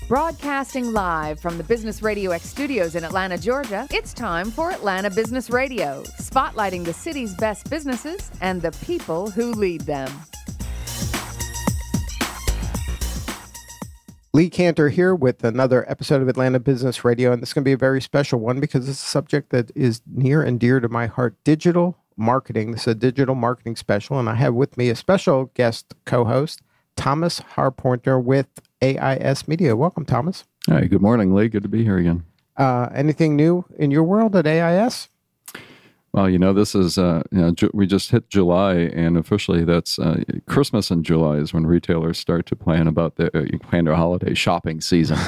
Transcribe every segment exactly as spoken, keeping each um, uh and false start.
Broadcasting live from the Business Radio X studios in Atlanta, Georgia, it's time for Atlanta Business Radio, spotlighting the city's best businesses and the people who lead them. Lee Cantor here with another episode of Atlanta Business Radio, and this is going to be a very special one because it's a subject that is near and dear to my heart, digital marketing. This is a digital marketing special, and I have with me a special guest co-host, Thomas Harpointer with A I S Media. Welcome, Thomas. Hi, good morning, Lee. Good to be here again. Uh, anything new in your world at A I S? Well, you know, this is, uh, you know, ju- we just hit July, and officially that's uh, Christmas in July is when retailers start to plan about the, uh, plan their holiday shopping season.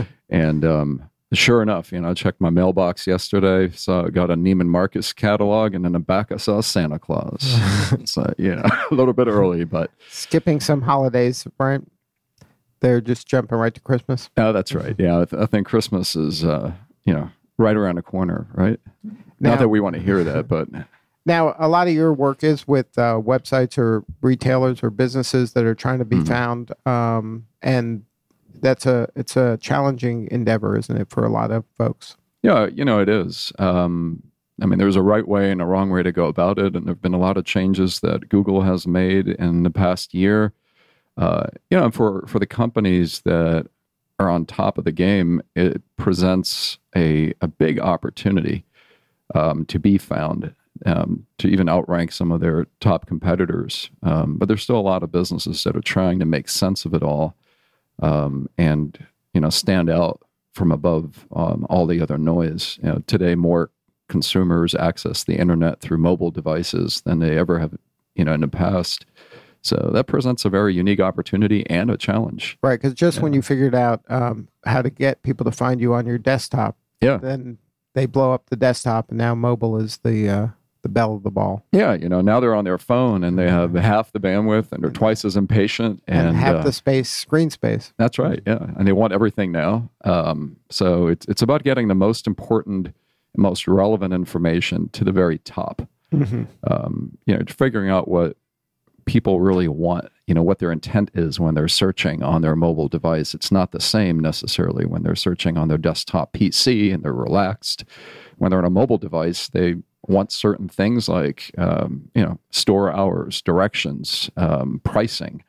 and um, sure enough, you know, I checked my mailbox yesterday, saw, got a Neiman Marcus catalog, and in the back I saw Santa Claus. It's, uh, you know, a little bit early, but... Skipping some holidays, right? They're just jumping right to Christmas? Oh, that's right. Yeah, I, th- I think Christmas is, uh, you know, right around the corner, right? Now, Not that we want to hear that, but... Now, a lot of your work is with uh, websites or retailers or businesses that are trying to be mm-hmm. found, um, and that's a it's a challenging endeavor, isn't it, for a lot of folks? Yeah, you know, it is. Um, I mean, there's a right way and a wrong way to go about it, and there have been a lot of changes that Google has made in the past year. Uh, you know, for, for the companies that are on top of the game, it presents a, a big opportunity um, to be found, um, to even outrank some of their top competitors. Um, but there's still a lot of businesses that are trying to make sense of it all um, and, you know, stand out from above um, all the other noise. You know, today, more consumers access the internet through mobile devices than they ever have, you know, in the past. So that presents a very unique opportunity and a challenge. Right, because just yeah. when you figured out um, how to get people to find you on your desktop, yeah. then they blow up the desktop, and now mobile is the uh, the bell of the ball. Yeah, you know, now they're on their phone, and they have half the bandwidth, and they're twice as impatient. And, and half uh, the space, screen space. That's right, yeah. And they want everything now. Um, so it's it's about getting the most important, most relevant information to the very top. Mm-hmm. Um, you know, figuring out what people really want, you know, what their intent is when they're searching on their mobile device. It's not the same necessarily when they're searching on their desktop P C and they're relaxed. When they're on a mobile device, they want certain things like, um, you know, store hours, directions, um, pricing.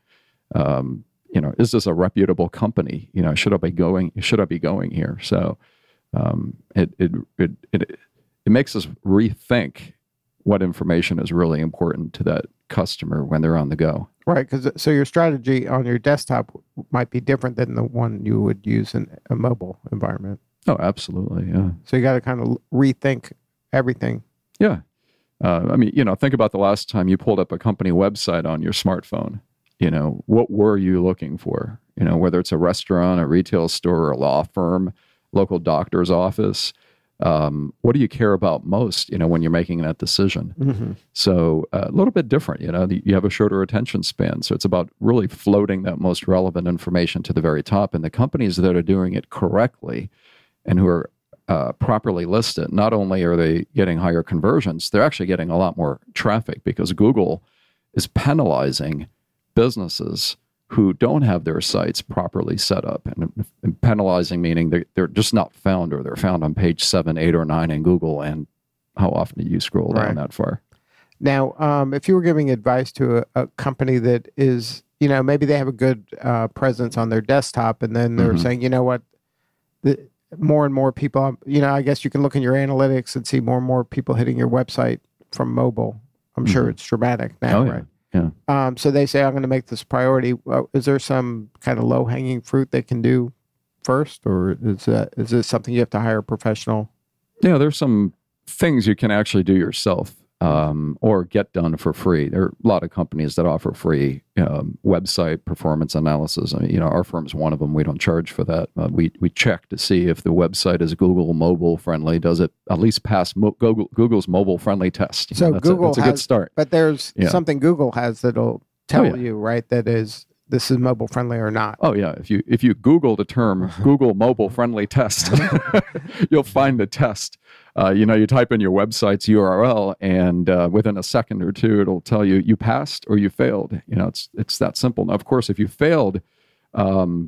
Um, you know, is this a reputable company? You know, should I be going? Should I be going here? So um, it, it it it it makes us rethink what information is really important to that customer when they're on the go. Right, because so your strategy on your desktop might be different than the one you would use in a mobile environment. Oh, absolutely, yeah. So you got to kind of rethink everything. Yeah. Uh, I mean, you know, think about the last time you pulled up a company website on your smartphone. You know, what were you looking for? You know, whether it's a restaurant, a retail store, a law firm, local doctor's office. Um, what do you care about most, you know, when you're making that decision? Mm-hmm. So uh, a little bit different, you know, you have a shorter attention span. So it's about really floating that most relevant information to the very top. And the companies that are doing it correctly and who are uh, properly listed, not only are they getting higher conversions, they're actually getting a lot more traffic because Google is penalizing businesses who don't have their sites properly set up, and, and penalizing meaning they're, they're just not found, or they're found on page seven, eight, or nine in Google. And how often do you scroll down right. that far? Now, um, if you were giving advice to a, a company that is, you know, maybe they have a good uh, presence on their desktop, and then they're mm-hmm. saying, you know what, the, more and more people, you know, I guess you can look in your analytics and see more and more people hitting your website from mobile. I'm mm-hmm. sure it's dramatic now, oh, yeah. right? Yeah. Um, so they say, I'm going to make this priority. Uh, is there some kind of low-hanging fruit they can do first, or is that is this something you have to hire a professional? Yeah, there's some things you can actually do yourself um, or get done for free. There are a lot of companies that offer free um, website performance analysis. I mean, you know, our firm's one of them. We don't charge for that. Uh, we we check to see if the website is Google mobile friendly. Does it at least pass mo- Google, Google's mobile friendly test? You so know, that's Google a, that's a has, good start. But there's yeah. something Google has that'll tell oh, yeah. you, right, that is this is mobile friendly or not. Oh yeah, if you if you Google the term Google mobile friendly test, you'll find the test. Uh, you know, you type in your website's U R L, and uh, within a second or two, it'll tell you you passed or you failed. You know, it's it's that simple. Now, of course, if you failed, um,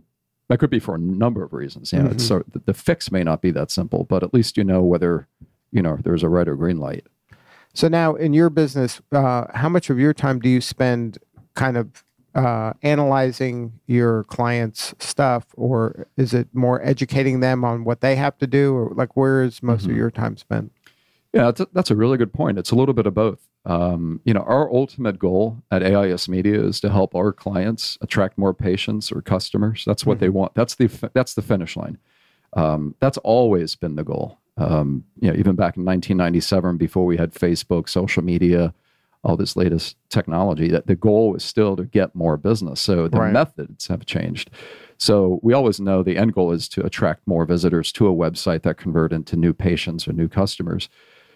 that could be for a number of reasons. You know, Mm-hmm. it's so the, the fix may not be that simple, but at least you know whether, you know, there's a red or green light. So now in your business, uh, how much of your time do you spend kind of uh, analyzing your clients' stuff, or is it more educating them on what they have to do, or like where is most Mm-hmm. of your time spent? Yeah, that's a, that's a really good point. It's a little bit of both. Um, you know, our ultimate goal at A I S Media is to help our clients attract more patients or customers. That's what mm-hmm. they want. That's the that's the finish line. Um, that's always been the goal. Um, you know, even back in nineteen ninety-seven, before we had Facebook, social media, all this latest technology, that the goal was still to get more business. So the right. methods have changed. So we always know the end goal is to attract more visitors to a website that convert into new patients or new customers.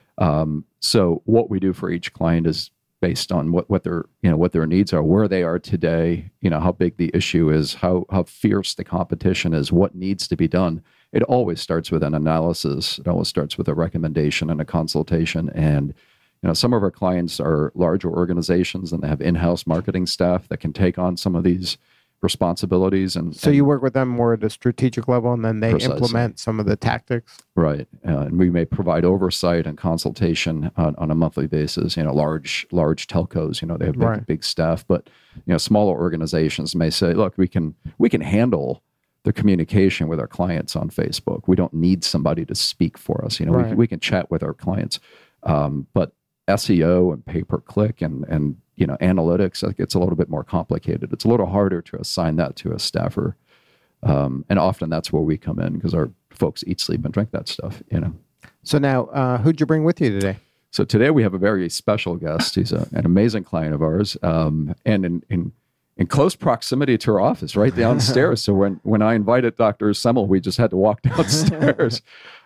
Um, so what we do for each client is based on what, what their, you know, what their needs are, where they are today, you know, how big the issue is, how, how fierce the competition is, what needs to be done. It always starts with an analysis. It always starts with a recommendation and a consultation. And, you know, some of our clients are larger organizations and they have in-house marketing staff that can take on some of these responsibilities. And so and, you work with them more at a strategic level, and then they Precisely. implement some of the tactics. Right. Uh, and we may provide oversight and consultation on, on a monthly basis. You know, large, large telcos, you know, they have big, Right. big staff, but, you know, smaller organizations may say, look, we can, we can handle the communication with our clients on Facebook. We don't need somebody to speak for us. You know, Right. we, we can chat with our clients. Um, but S E O and pay-per-click and, and, you know, analytics, like it's a little bit more complicated. It's a little harder to assign that to a staffer. Um, and often that's where we come in because our folks eat, sleep, and drink that stuff, you know. So now, uh, who'd you bring with you today? So today we have a very special guest. He's a, an amazing client of ours, um, and in, in in close proximity to our office, right downstairs. So when when I invited Doctor Semmel, we just had to walk downstairs.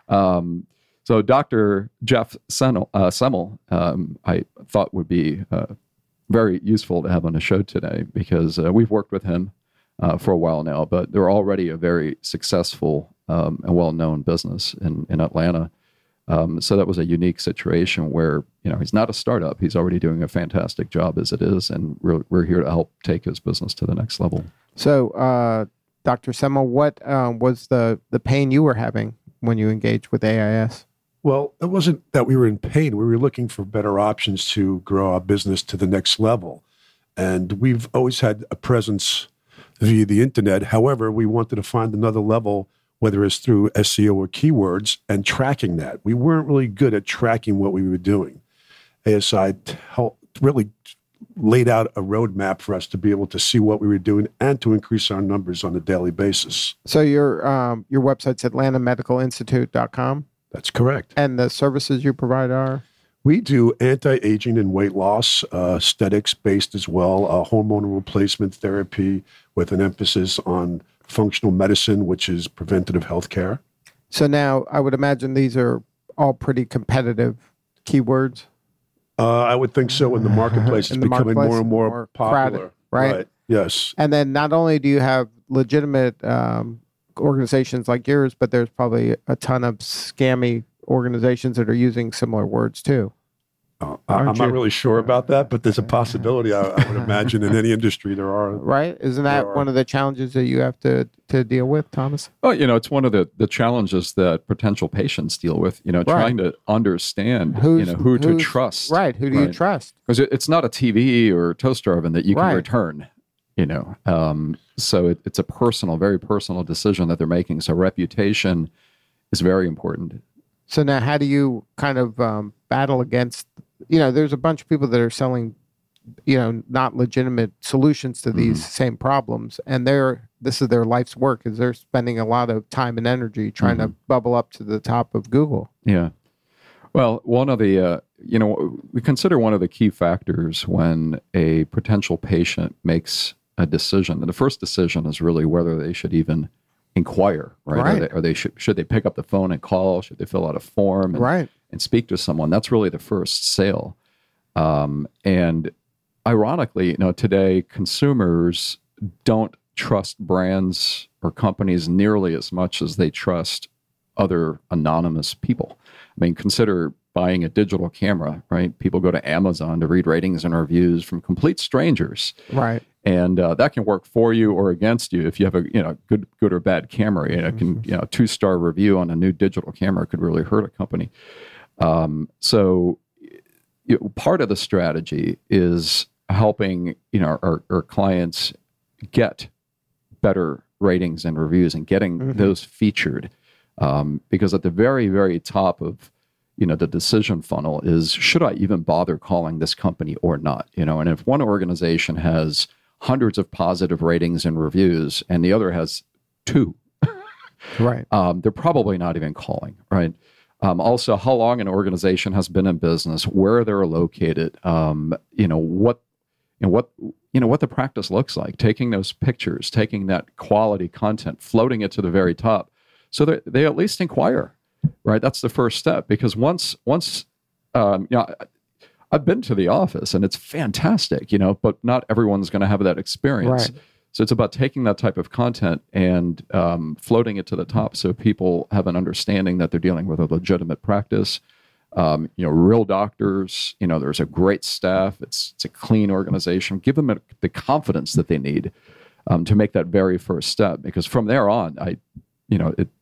um, so Doctor Jeff Semmel, uh, Semmel um, I thought would be uh, very useful to have on the show today because uh, we've worked with him uh, for a while now, but they're already a very successful um, and well-known business in, in Atlanta. Um, so that was a unique situation where, you know, he's not a startup. He's already doing a fantastic job as it is, and we're, we're here to help take his business to the next level. So, uh, Doctor Semmel, what uh, was the, the pain you were having when you engaged with A I S? Well, it wasn't that we were in pain. We were looking for better options to grow our business to the next level. And we've always had a presence via the internet. However, we wanted to find another level, whether it's through S E O or keywords, and tracking that. We weren't really good at tracking what we were doing. A S I helped, really laid out a roadmap for us to be able to see what we were doing and to increase our numbers on a daily basis. So your um, your website's atlanta medical institute dot com? That's correct. And the services you provide are? We do anti-aging and weight loss, uh, aesthetics-based as well, uh, hormonal replacement therapy with an emphasis on functional medicine, which is preventative health care. So now I would imagine these are all pretty competitive keywords. Uh, I would think so. In the marketplace, it's In the becoming marketplace, more and more, more popular. crowded, right? Yes. And then not only do you have legitimate um, organizations like yours, but there's probably a ton of scammy organizations that are using similar words too. Uh, I'm Aren't not you? really sure about that, but there's a possibility. I, I would imagine in any industry there are. Right? Isn't that There are. one of the challenges that you have to, to deal with, Thomas? Well, you know, it's one of the, the challenges that potential patients deal with, you know, Right. trying to understand, Who's, you know, who to who's- trust. Right. Who do you Right. trust? Because it, it's not a T V or toaster oven that you can Right. return, you know. Um, so it, it's a personal, very personal decision that they're making. So reputation is very important. So now how do you kind of um, battle against, you know, there's a bunch of people that are selling, you know, not legitimate solutions to these Mm-hmm. same problems. And they're, this is their life's work, is they're spending a lot of time and energy trying Mm-hmm. to bubble up to the top of Google. Yeah. Well, one of the, uh, you know, we consider one of the key factors when a potential patient makes a decision. And the first decision is really whether they should even inquire, right? Right. Are they, are they should, should they pick up the phone and call? Should they fill out a form and, Right. and speak to someone? That's really the first sale. Um, and ironically, you know, today consumers don't trust brands or companies nearly as much as they trust other anonymous people. I mean, consider buying a digital camera, right? People go to Amazon to read ratings and reviews from complete strangers. Right. And uh, that can work for you or against you if you have a you know good good or bad camera. You know, it can you know two star review on a new digital camera could really hurt a company. Um, so you know, part of the strategy is helping you know our, our clients get better ratings and reviews and getting mm-hmm. those featured, um, because at the very very top of you know the decision funnel is, should I even bother calling this company or not? You know, and if one organization has hundreds of positive ratings and reviews, and the other has two, right? Um, they're probably not even calling, right? Um, also, how long an organization has been in business, where they're located, um, you know what, you know what, you know what the practice looks like. Taking those pictures, taking that quality content, floating it to the very top, so that they at least inquire, right? That's the first step, because once, once, um, you know. I've been to the office and it's fantastic, you know, but not everyone's going to have that experience. Right. So it's about taking that type of content and um, floating it to the top so people have an understanding that they're dealing with a legitimate practice. Um, you know, real doctors, you know, there's a great staff. It's it's a clean organization. Give them a, the confidence that they need um, to make that very first step, because from there on, I, you know, it,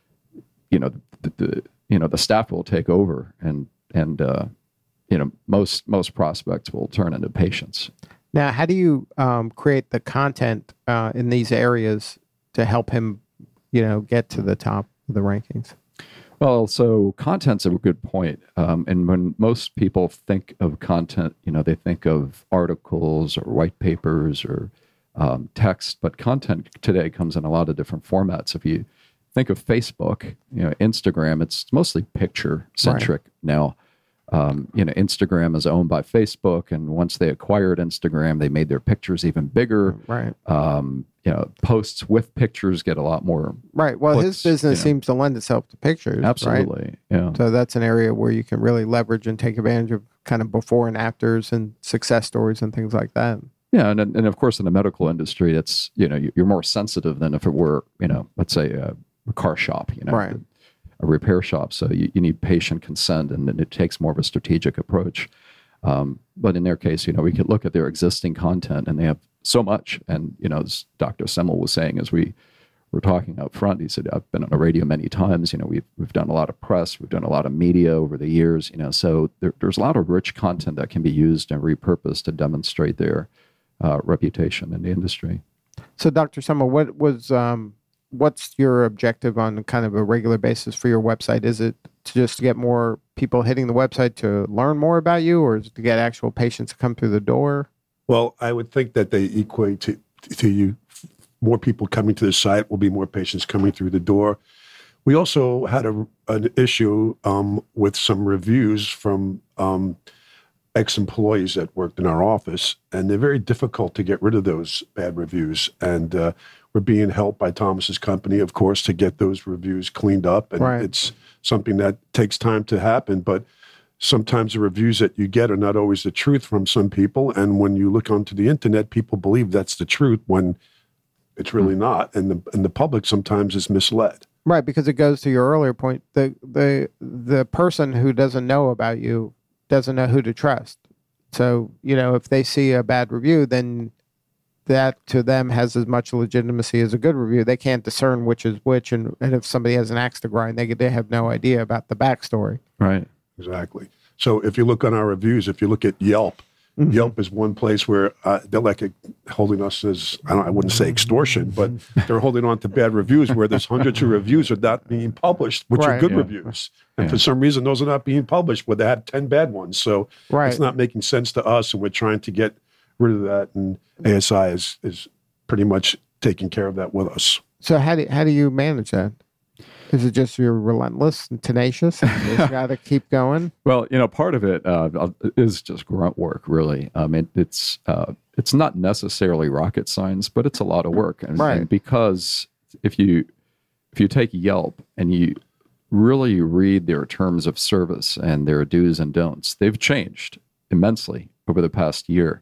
you know, the, the you know the staff will take over and and. Uh, you know, most most prospects will turn into patients. Now, how do you um, create the content uh, in these areas to help him, you know, get to the top of the rankings? Well, so content's a good point. Um, and when most people think of content, you know, they think of articles or white papers or um, text, but content today comes in a lot of different formats. If you think of Facebook, you know, Instagram, it's mostly picture centric right. now. Um, you know, Instagram is owned by Facebook, and once they acquired Instagram, they made their pictures even bigger. Right. Um, you know, posts with pictures get a lot more. Right. Well, clicks, his business you know. seems to lend itself to pictures. Absolutely. Right? Yeah. So that's an area where you can really leverage and take advantage of kind of before and afters and success stories and things like that. Yeah, and and of course in the medical industry, it's you know you're more sensitive than if it were you know let's say a, a car shop. You know. Right. A repair shop, so you, you need patient consent, and it takes more of a strategic approach. Um, but in their case, you know, we could look at their existing content, and they have so much. And you know, as Doctor Semmel was saying, as we were talking up front, he said, "I've been on the radio many times. You know, we've we've done a lot of press, we've done a lot of media over the years. You know, so there, there's a lot of rich content that can be used and repurposed to demonstrate their uh, reputation in the industry." So, Doctor Semmel, what was um what's your objective on kind of a regular basis for your website? Is it to just get more people hitting the website to learn more about you, or is it to get actual patients to come through the door? Well, I would think that they equate to, to you. More people coming to the site will be more patients coming through the door. We also had a, an issue um, with some reviews from um, ex-employees that worked in our office, and they're very difficult to get rid of those bad reviews. And uh, we're being helped by Thomas's company, of course, to get those reviews cleaned up. And right. it's something that takes time to happen, but sometimes the reviews that you get are not always the truth from some people. And when you look onto the internet, people believe that's the truth when it's really mm-hmm. not. And the, and the public sometimes is misled. Right, because it goes to your earlier point. The, the, the person who doesn't know about you doesn't know who to trust. So, you know, if they see a bad review, then that to them has as much legitimacy as a good review. They can't discern which is which. And, and if somebody has an axe to grind, they, they have no idea about the backstory. Right. Exactly. So if you look on our reviews, if you look at Yelp, mm-hmm. Yelp is one place where uh, they're like a, holding us as, I, don't, I wouldn't say extortion, but they're holding on to bad reviews where there's hundreds of reviews are not being published, which right. are good yeah. reviews. And yeah. for some reason, those are not being published where they have ten bad ones. So right. it's not making sense to us, and we're trying to get rid of that. And A S I is, is pretty much taking care of that with us. So how do, how do you manage that? Is it just you're relentless and tenacious and you just got to keep going? Well, you know, part of it uh, is just grunt work, really. Um, it, it's uh, it's not necessarily rocket science, but it's a lot of work. And, right. and because if you if you take Yelp and you really read their terms of service and their do's and don'ts, they've changed immensely over the past year.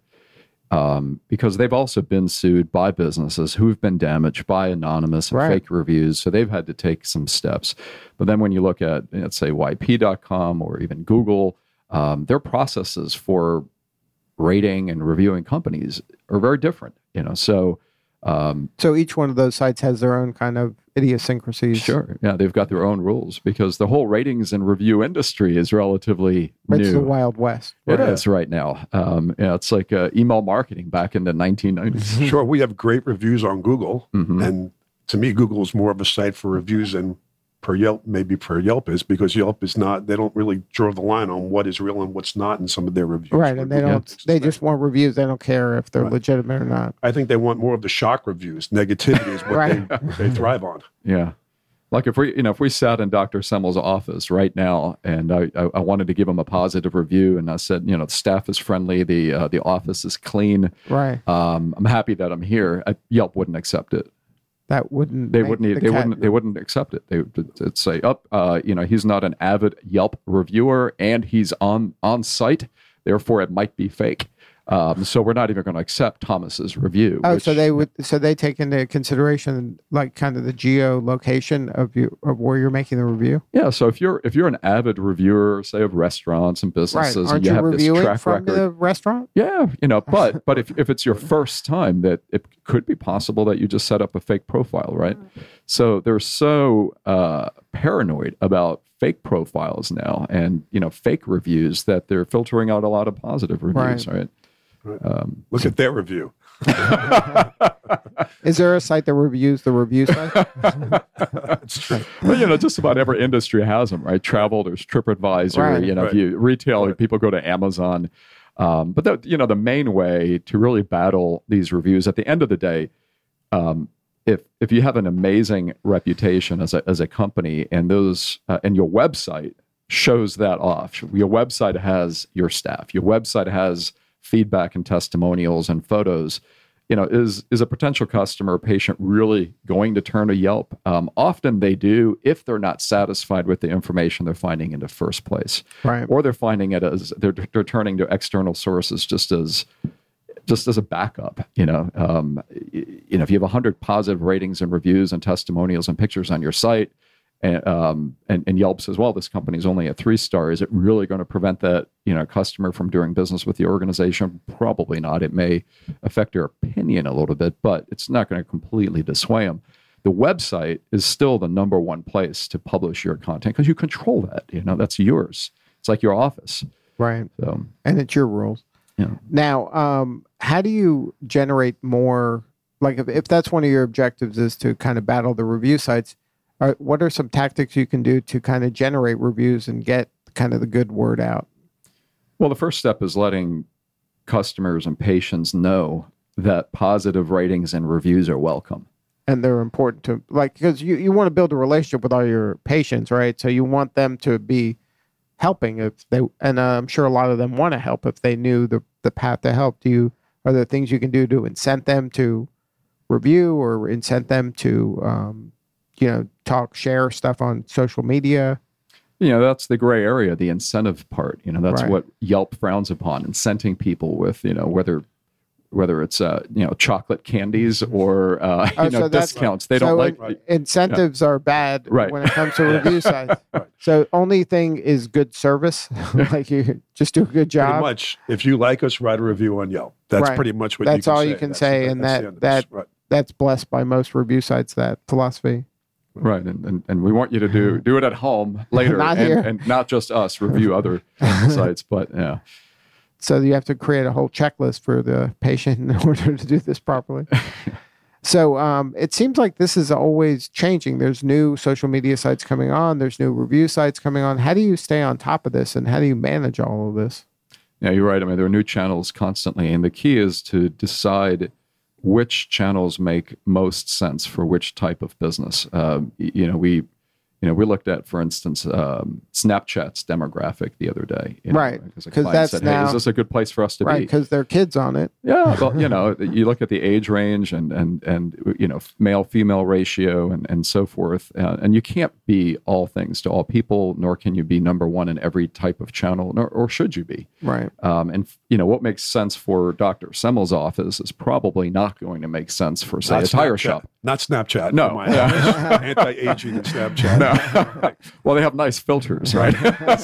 Um, because they've also been sued by businesses who've been damaged by anonymous and right. fake reviews. So they've had to take some steps. But then when you look at, let's say, Y P dot com or even Google, um, their processes for rating and reviewing companies are very different. You know, so um, so each one of those sites has their own kind of idiosyncrasies. Sure, yeah, they've got their own rules because the whole ratings and review industry is relatively It's new. the Wild West. It Right. is right now. Um, yeah, it's like uh, email marketing back in the nineteen nineties. Sure, we have great reviews on Google, Mhm. and to me, Google is more of a site for reviews than per Yelp, maybe per Yelp is, because Yelp is not. They don't really draw the line on what is real and what's not in some of their reviews. Right, and they Google don't. takes They the just want reviews. They don't care if they're Right. legitimate or not. I think they want more of the shock reviews. Negativity is what Right. they, they thrive on. Yeah. Like if we, you know, if we sat in Doctor Semmel's office right now, and I, I, I wanted to give him a positive review, and I said, you know, the staff is friendly, the uh, the office is clean. Right. Um, I'm happy that I'm here. I, Yelp wouldn't accept it. That wouldn't. They make wouldn't. the They cat- wouldn't. They wouldn't accept it. They would it'd say, "Up, uh, you know, he's not an avid Yelp reviewer, and he's on on site. Therefore, it might be fake." Um, so we're not even going to accept Thomas's review. Oh, which- so they would. So they take into consideration like kind of the geolocation of you of where you're making the review. Yeah. So if you're if you're an avid reviewer, say of restaurants and Right. businesses, Aren't and you, you have this reviewing track from record, the restaurant? yeah, you know, but but if if it's your first time, that it could be possible that you just set up a fake profile, right? So they're so uh, paranoid about fake profiles now, and you know, fake reviews that they're filtering out a lot of positive reviews, right? Um, Look at their review. Is there a site that reviews the review site? It's true. Well, you know, just about every industry has them, right? Travel, there's TripAdvisor. Right. You know, if Right. you retail, Right. people go to Amazon. Um, but the, you know, the main way to really battle these reviews, at the end of the day, um, if if you have an amazing reputation as a as a company, and those uh, and your website shows that off, your website has your staff, your website has feedback and testimonials and photos. You know, is is a potential customer or patient really going to turn to Yelp? Um, often they do if they're not satisfied with the information they're finding in the first place, Right. or they're finding it as they're, they're turning to external sources just as just as a backup. You know, um, y- you know, if you have a hundred positive ratings and reviews and testimonials and pictures on your site, and, um, and and Yelp says, well, this company's only a three star. Is it really going to prevent that, you know, customer from doing business with the organization? Probably not. It may affect their opinion a little bit, but it's not going to completely dissuade them. The website is still the number one place to publish your content because you control that. You know, that's yours. It's like your office. Right. So, And it's your rules. yeah. Now, um, how do you generate more? Like, if, if that's one of your objectives is to kind of battle the review sites, are, what are some tactics you can do to kind of generate reviews and get kind of the good word out? Well, the first step is letting customers and patients know that positive ratings and reviews are welcome. And they're important to, like, because you, you want to build a relationship with all your patients, right? So you want them to be helping if they, and uh, I'm sure a lot of them want to help if they knew the, the path to help. Do you, are there things you can do to incent them to review or incent them to, um, you know, talk, share stuff on social media? You know, that's the gray area, the incentive part. You know, that's Right. what Yelp frowns upon, incenting people with, you know, whether whether it's uh, you know, chocolate candies or uh, you Oh, know, so that's- discounts. They so don't like. in- incentives are bad Right. when it comes to review sites. Right. So only thing is good service, like you just do a good Pretty job. much, if you like us, write a review on Yelp. That's Right. pretty much what That's you can all say. you can That's- say, and that's that- the end of that- this. Right. That's blessed by most review sites. That philosophy. Right, and, and and we want you to do do it at home later, Not and, here. and not just us review other sites, but yeah. So you have to create a whole checklist for the patient in order to do this properly. So um, it seems like this is always changing. There's new social media sites coming on. There's new review sites coming on. How do you stay on top of this, and how do you manage all of this? Yeah, you're right. I mean, there are new channels constantly, and the key is to decide which channels make most sense for which type of business. Um, y- you know, we, you know, we looked at, for instance, um, Snapchat's demographic the other day. You know, Right, because a 'cause client that's said, now- "Hey, is this a good place for us to Right, be?" because there are kids on it. Yeah, well, you know, you look at the age range and and and you know, male female ratio and and so forth, uh, and you can't be all things to all people, nor can you be number one in every type of channel, nor or should you be. Right. Um, and you know, what makes sense for Doctor Semmel's office is probably not going to make sense for, say, Not a tire Snapchat. shop. Not Snapchat. No. for my Yeah. office. Anti-aging and Snapchat. No, Yeah. Well, they have nice filters, right?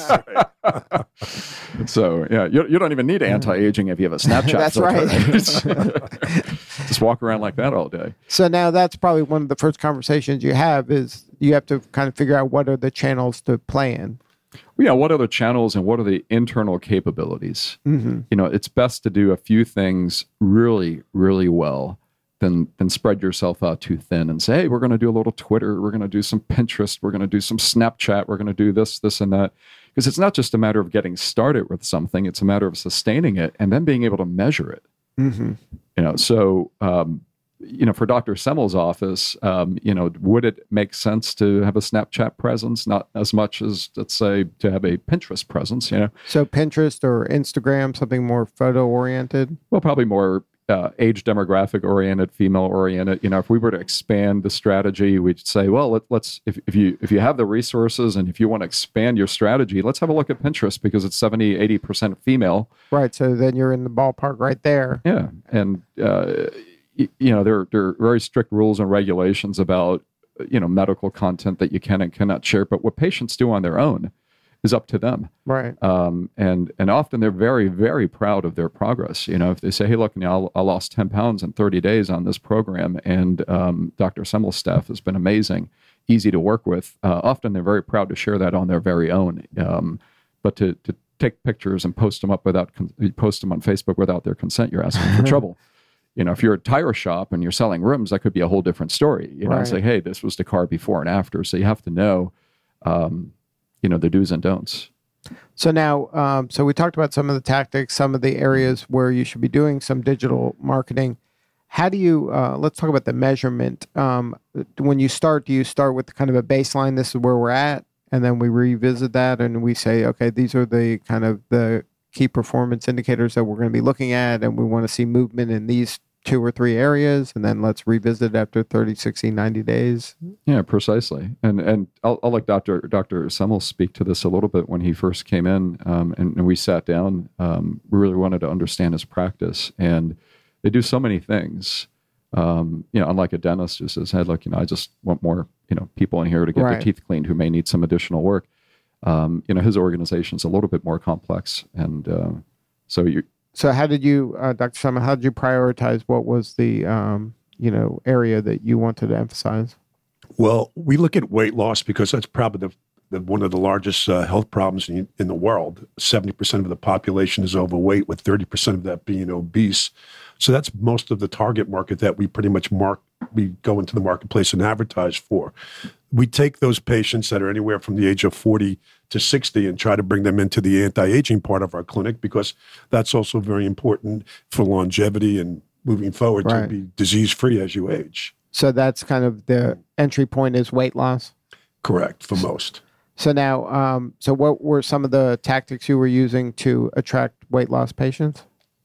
So, yeah, you, you don't even need anti-aging if you have a Snapchat That's filter. right. Just walk around like that all day. So now that's probably one of the first conversations you have is you have to kind of figure out what are the channels to play in. Yeah, what are the channels and what are the internal capabilities? Mm-hmm. You know, it's best to do a few things really, really well than than spread yourself out too thin and say, hey, we're going to do a little Twitter, we're going to do some Pinterest, we're going to do some Snapchat, we're going to do this, this, and that. Because it's not just a matter of getting started with something, it's a matter of sustaining it and then being able to measure it. Mm-hmm. You know, so, um, you know, for Doctor Semmel's office, um, you know, would it make sense to have a Snapchat presence? Not as much as, let's say, to have a Pinterest presence, you know? So Pinterest or Instagram, something more photo-oriented? Well, probably more uh, age demographic oriented, female oriented. You know, if we were to expand the strategy, we'd say, well, let, let's, if, if you if you have the resources and if you want to expand your strategy, let's have a look at Pinterest because it's seventy, eighty percent female. Right. So then you're in the ballpark right there. Yeah. And, uh, you know, there, there are very strict rules and regulations about, you know, medical content that you can and cannot share. But what patients do on their own is up to them. Right. Um, and and often they're very, very proud of their progress. You know, if they say, hey, look, you know, I lost ten pounds in thirty days on this program, and um, Doctor Semmel's staff has been amazing, easy to work with. Uh, often they're very proud to share that on their very own. Um, but to, to take pictures and post them up without, con- post them on Facebook without their consent, you're asking for trouble. You know, if you're a tire shop and you're selling rims, that could be a whole different story. You know, right. Say, hey, this was the car before and after. So you have to know, um, you know, the do's and don'ts. So now, um, so we talked about some of the tactics, some of the areas where you should be doing some digital marketing. How do you, uh, let's talk about the measurement. Um, when you start, do you start with kind of a baseline, this is where we're at, and then we revisit that and we say, okay, these are the kind of the key performance indicators that we're going to be looking at, and we want to see movement in these two or three areas, and then let's revisit after thirty, sixty, ninety days. Yeah, precisely. And and I'll, I'll let Doctor Doctor Semmel speak to this a little bit. When he first came in, um, and, and we sat down, um, we really wanted to understand his practice. And they do so many things. Um, you know, unlike a dentist who says, hey, look, you know, I just want more, you know, people in here to get right. their teeth cleaned who may need some additional work. Um, you know, his organization's a little bit more complex. And uh, so you So how did you, uh, Doctor Semmel, how did you prioritize what was the, um, you know, area that you wanted to emphasize? Well, we look at weight loss because that's probably the, the one of the largest uh, health problems in, in the world. seventy percent of the population is overweight, with thirty percent of that being obese. So that's most of the target market that we pretty much mark, we go into the marketplace and advertise for. We take those patients that are anywhere from the age of forty to sixty and try to bring them into the anti-aging part of our clinic, because that's also very important for longevity and moving forward right. to be disease-free as you age. So that's kind of the entry point is weight loss? Correct, for most. So now, um, so what were some of the tactics you were using to attract weight loss patients?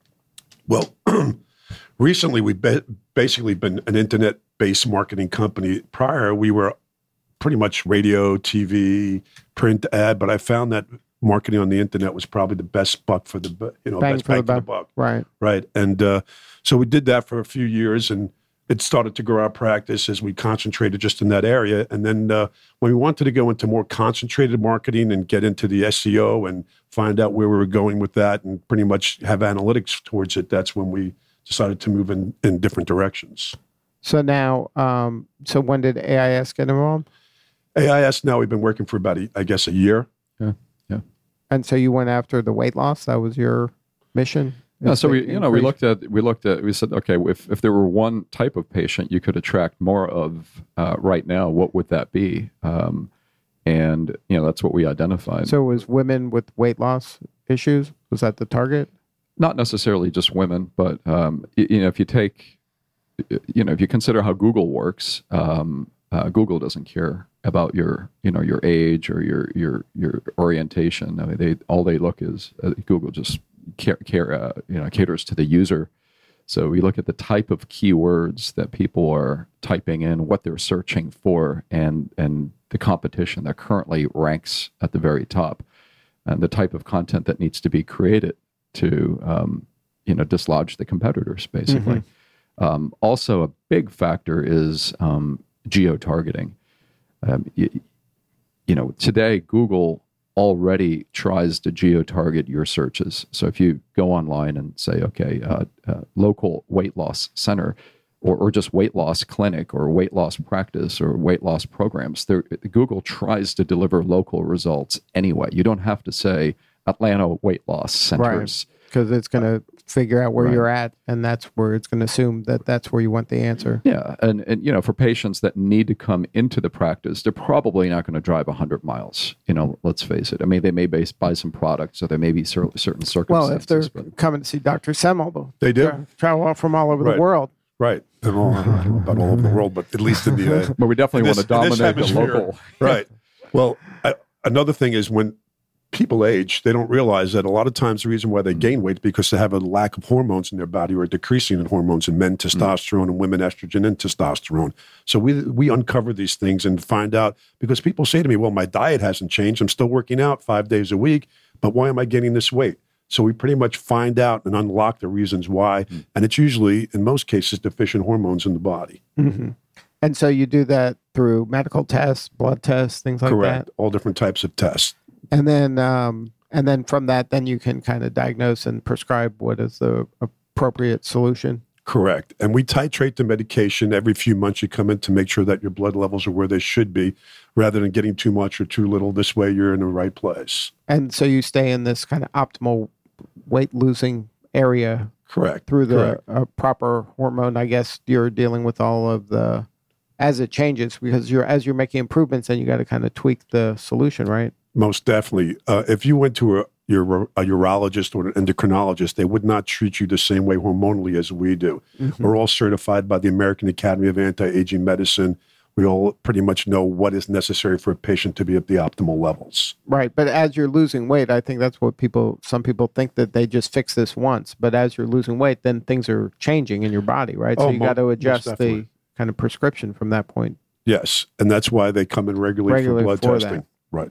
Well, recently we've be- basically been an internet-based marketing company. Prior, we were pretty much radio, T V, print ad, but I found that marketing on the internet was probably the best buck for the, you know, bang best for, bang the, for the buck. Right. Right. And uh, so we did that for a few years, and it started to grow our practice as we concentrated just in that area. And then uh, when we wanted to go into more concentrated marketing and get into the S E O and find out where we were going with that and pretty much have analytics towards it, that's when we decided to move in, in different directions. So now, um, so when did A I S get involved? A I S, now we've been working for about, a, I guess, a year. Yeah, yeah. And so you went after the weight loss? That was your mission? Yeah, so we, you know, we looked at, we looked at, we said, okay, if, if there were one type of patient you could attract more of uh, right now, what would that be? Um, and, you know, that's what we identified. So it was women with weight loss issues? Was that the target? Not necessarily just women, but, um, you, you know, if you take, you know, if you consider how Google works, um, uh, Google doesn't care about your, you know, your age or your, your, your orientation. I mean, they, all they look is uh, Google just care, care uh, you know, caters to the user. So we look at the type of keywords that people are typing in, what they're searching for, and and the competition that currently ranks at the very top, and the type of content that needs to be created to, um, you know, dislodge the competitors, basically. Mm-hmm. Um, also, a big factor is um, geo-targeting. Um, y- you know, today Google already tries to geo-target your searches. So if you go online and say, okay, uh, uh, local weight loss center, or, or just weight loss clinic, or weight loss practice, or weight loss programs, Google tries to deliver local results anyway. You don't have to say Atlanta weight loss centers. Right. Because it's going to figure out where Right. you're at, and that's where it's going to assume that that's where you want the answer. Yeah, and, and you know, for patients that need to come into the practice, they're probably not going to drive one hundred miles. You know, let's face it. I mean, they may base, buy some products, or there may be cer- certain circumstances. Well, if they're but, coming to see Doctor Semmel, They do. tra- travel from all over Right. the world. Right. And all, I don't know about all over the world, but at least in the... Uh, but we definitely in want to this- in this dominate the hemisphere. local. Right. Well, I, another thing is when people age, they don't realize that a lot of times the reason why they gain weight is because they have a lack of hormones in their body, or a decreasing in hormones in men, testosterone, and women, estrogen and testosterone. So we we uncover these things and find out, because people say to me, well, my diet hasn't changed. I'm still working out five days a week, but why am I gaining this weight? So we pretty much find out and unlock the reasons why. Mm. And it's usually, in most cases, deficient hormones in the body. Mm-hmm. And so you do that through medical tests, blood tests, things like Correct. that? All different types of tests. And then, um, and then from that, then you can kind of diagnose and prescribe what is the appropriate solution. Correct. And we titrate the medication every few months. You come in to make sure that your blood levels are where they should be, rather than getting too much or too little. This way, you're in the right place. And so you stay in this kind of optimal weight losing area. Correct. Through the Correct. Uh, proper hormone. I guess you're dealing with all of the, as it changes, because you're as you're making improvements, and you got to kind of tweak the solution, right? Most definitely. Uh, if you went to a, your, a urologist or an endocrinologist, they would not treat you the same way hormonally as we do. Mm-hmm. We're all certified by the American Academy of Anti-Aging Medicine. We all pretty much know what is necessary for a patient to be at the optimal levels. Right. But as you're losing weight, I think that's what people, some people think that they just fix this once. But as you're losing weight, then things are changing in your body, right? Oh, so you mo- got to adjust most the definitely. kind of prescription from that point. Yes. And that's why they come in regularly, Regularly for blood for testing. that. Right.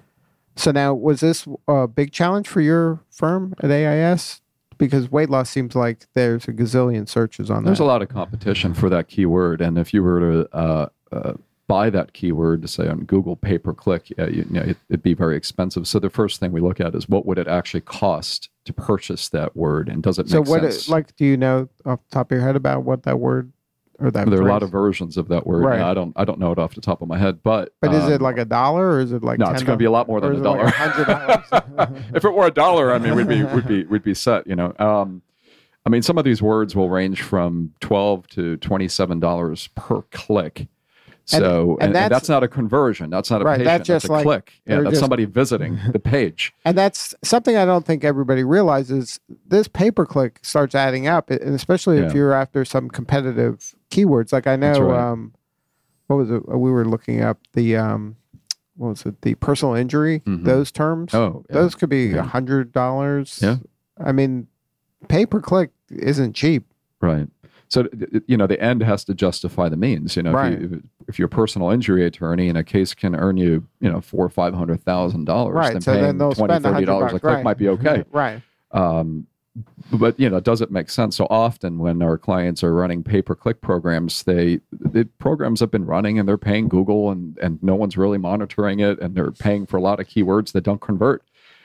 So now, was this a big challenge for your firm at A I S? Because weight loss seems like there's a gazillion searches on There's that. a lot of competition for that keyword. And if you were to uh, uh, buy that keyword, say on Google pay-per-click, uh, you, you know, it, it'd be very expensive. So the first thing we look at is what would it actually cost to purchase that word, and does it So make what, sense? it, like, do you know off the top of your head about what that word or that? There are a lot phrase- of versions of that word. Right. Now, I don't, I don't know it off the top of my head, but But is um, it like a dollar, or is it like no, ten it's going to be a lot more than or a is it like dollar. hundred dollars. If it were a dollar, I mean, we'd be, we'd be, we'd be set. You know, um, I mean, some of these words will range from twelve to twenty-seven dollars per click. So, And- and, and and that's- that's, not a conversion. That's not a Right, patient. that's just that's a like click. Yeah, they're that's just- somebody visiting the page. And that's something I don't think everybody realizes. This pay-per-click starts adding up, and especially if Yeah. you're after some competitive keywords. Like I know, That's right. um, what was it? We were looking up the, um, what was it? The personal injury. Mhm. Those terms. Oh, yeah. Those could be a Yeah. hundred dollars. Yeah. I mean, pay-per-click isn't cheap. Right. So, you know, the end has to justify the means. You know, Right. if, you, if you're a personal injury attorney and a case can earn you, you know, four or five hundred thousand dollars, Right. then So paying then they'll twenty, spend a thirty hundred dollars a bucks. click Right. might be okay. Right. Um, but you know, does it make sense? So often when our clients are running pay-per-click programs, they the programs have been running and they're paying Google, and and no one's really monitoring it, and they're paying for a lot of keywords that don't convert.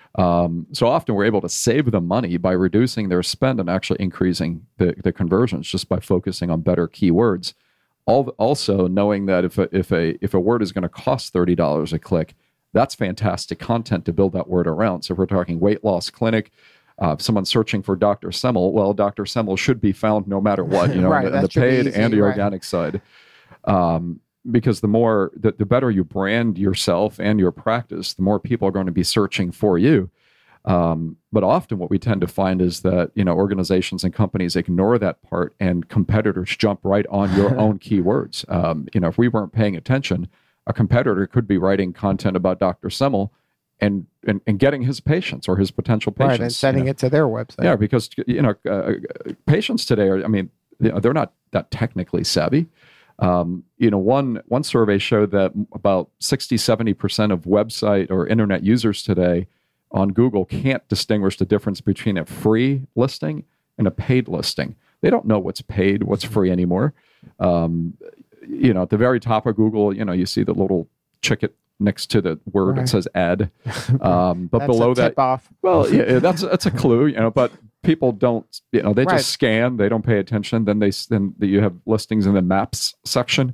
Um, so often we're able to save them money by reducing their spend and actually increasing the, the conversions just by focusing on better keywords. All, also knowing that if a, if a if a word is going to cost thirty dollars a click, that's fantastic content to build that word around. So if we're talking weight loss clinic, uh, if someone's searching for Doctor Semmel, well, Doctor Semmel should be found no matter what, you know, Right, on the, that the should be paid easy, and the right. organic side. Um, because the more, the, the better you brand yourself and your practice, the more people are going to be searching for you. Um, but often what we tend to find is that, you know, organizations and companies ignore that part, and competitors jump right on your own keywords. Um, you know, if we weren't paying attention, a competitor could be writing content about Doctor Semmel and, and, and getting his patients or his potential patients. Right. And sending you know. it to their website. Yeah, because, you know, uh, patients today are, I mean, you know, they're not that technically savvy. Um, you know, one one survey showed that about sixty, seventy percent of website or internet users today on Google can't distinguish the difference between a free listing and a paid listing. They don't know what's paid, what's free anymore. Um, you know, at the very top of Google, you know, you see the little ticket next to the word Right. that says ad. Um, but That's below a that, tip off. well, yeah, yeah, that's that's a clue, you know. But people don't, you know, they Right. just scan, they don't pay attention. Then they s- then you have listings in the maps section,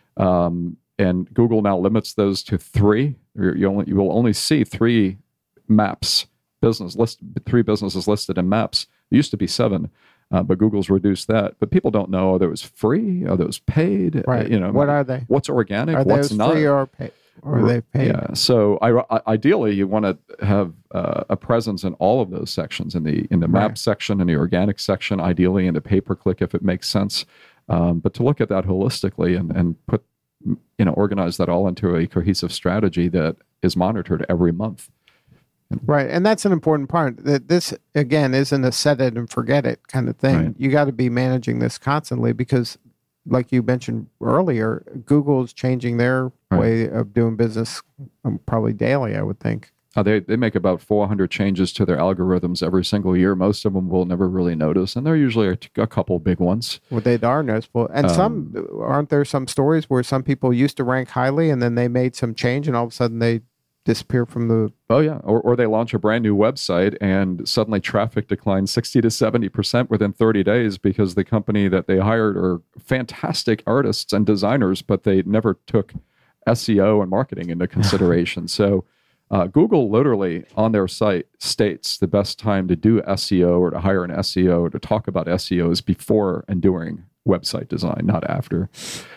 um, and Google now limits those to three. You're- You only you will only see three maps business list three businesses listed in maps. It used to be seven. Uh, but Google's reduced that. But people don't know, are those free? Are those paid? Uh, Right. you know, What are they? what's organic? Are what's those not? free or pay, or are they paid? Yeah. So I, I- ideally, you want to have uh, a presence in all of those sections, in the in the map Right. section, in the organic section, ideally in the pay per click if it makes sense. Um, but to look at that holistically and and put you know organize that all into a cohesive strategy that is monitored every month. Right. And that's an important part. That this, again, isn't a set it and forget it kind of thing. Right. You got to be managing this constantly because, like you mentioned earlier, Google's changing their Right. way of doing business um, probably daily, I would think. Uh, they they make about four hundred changes to their algorithms every single year. Most of them will never really notice, and there usually are a couple big ones. Well, they are noticeable. And some, aren't there some stories where some people used to rank highly and then they made some change and all of a sudden they disappear from the. Oh yeah, or or they launch a brand new website and suddenly traffic declines sixty to seventy percent within thirty days because the company that they hired are fantastic artists and designers, but they never took S E O and marketing into consideration. So uh, Google literally on their site states the best time to do S E O or to hire an S E O or to talk about S E O is before and during website design, not after.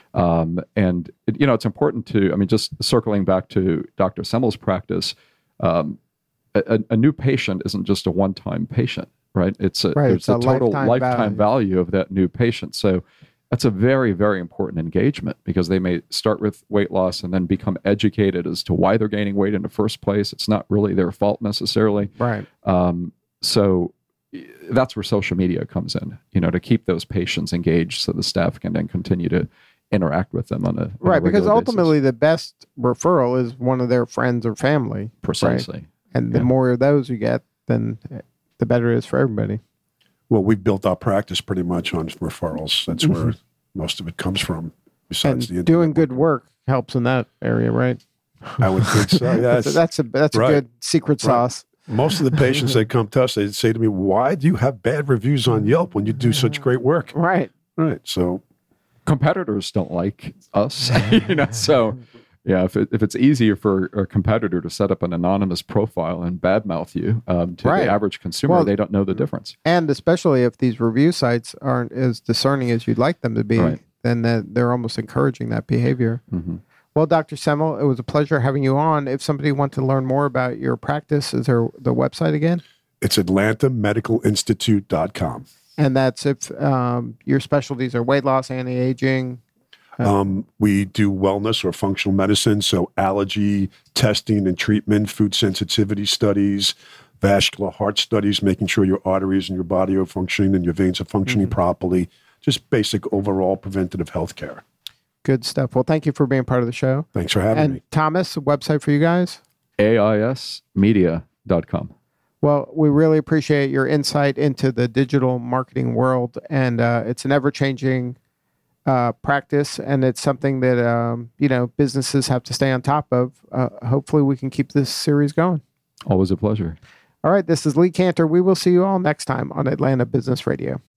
Um, and, it, you know, it's important to, I mean, just circling back to Doctor Semmel's practice, um, a, a new patient isn't just a one-time patient, right? It's a, Right, there's it's a a total lifetime lifetime, value. value of that new patient. So that's a very, very important engagement because they may start with weight loss and then become educated as to why they're gaining weight in the first place. It's not really their fault necessarily. Right. Um, so that's where social media comes in, you know, to keep those patients engaged so the staff can then continue to interact with them on a on a Right. Because regular ultimately, basis. the best referral is one of their friends or family. Precisely. Right? And the Yeah. more of those you get, then the better it is for everybody. Well, we've built our practice pretty much on referrals. That's where most of it comes from. And Besides the doing internet good marketing. work helps in that area, right? I would think so. Yes. So that's a that's a Right. good secret Right. sauce. Most of the patients that come to us, they say to me, "Why do you have bad reviews on Yelp when you do such great work?" Right. Right. So Competitors don't like us, you know. So, yeah, if it, if it's easier for a competitor to set up an anonymous profile and badmouth you um, to Right. the average consumer, Well- they don't know the difference. And especially if these review sites aren't as discerning as you'd like them to be, Right. then that they're almost encouraging that behavior. Mhm. Well, Doctor Semmel, it was a pleasure having you on. If somebody wants to learn more about your practice, is there the website again? it's atlanta medical institute dot com. And that's if um, your specialties are weight loss, anti-aging. Um, we do wellness or functional medicine, so allergy testing and treatment, food sensitivity studies, vascular heart studies, making sure your arteries and your body are functioning and your veins are functioning Mm-hmm. properly. Just basic overall preventative health care. Good stuff. Well, thank you for being part of the show. Thanks for having And me. Thomas, a website for you guys? A I S media dot com. Well, we really appreciate your insight into the digital marketing world, and uh, it's an ever-changing uh, practice, and it's something that um, you know businesses have to stay on top of. Uh, hopefully, we can keep this series going. Always a pleasure. All right, this is Lee Cantor. We will see you all next time on Atlanta Business Radio.